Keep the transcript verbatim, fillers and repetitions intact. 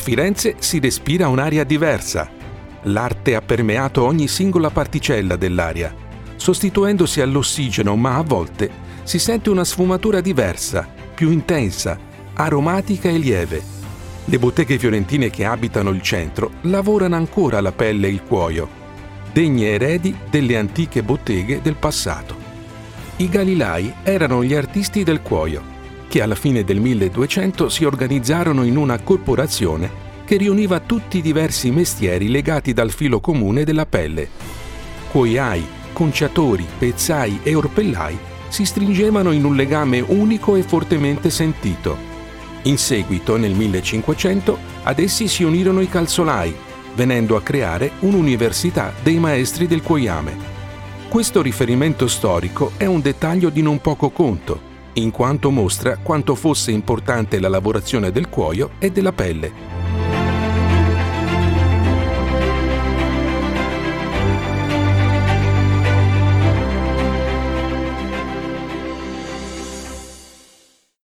Firenze si respira un'aria diversa. L'arte ha permeato ogni singola particella dell'aria, sostituendosi all'ossigeno, ma a volte si sente una sfumatura diversa, più intensa, aromatica e lieve. Le botteghe fiorentine che abitano il centro lavorano ancora la pelle e il cuoio, degne eredi delle antiche botteghe del passato. I Galilei erano gli artisti del cuoio, che alla fine del milleduecento si organizzarono in una corporazione che riuniva tutti i diversi mestieri legati dal filo comune della pelle. Cuoiai, conciatori, pezzai e orpellai si stringevano in un legame unico e fortemente sentito. In seguito, nel millecinquecento, ad essi si unirono i calzolai, venendo a creare un'università dei maestri del cuoiame. Questo riferimento storico è un dettaglio di non poco conto, in quanto mostra quanto fosse importante la lavorazione del cuoio e della pelle.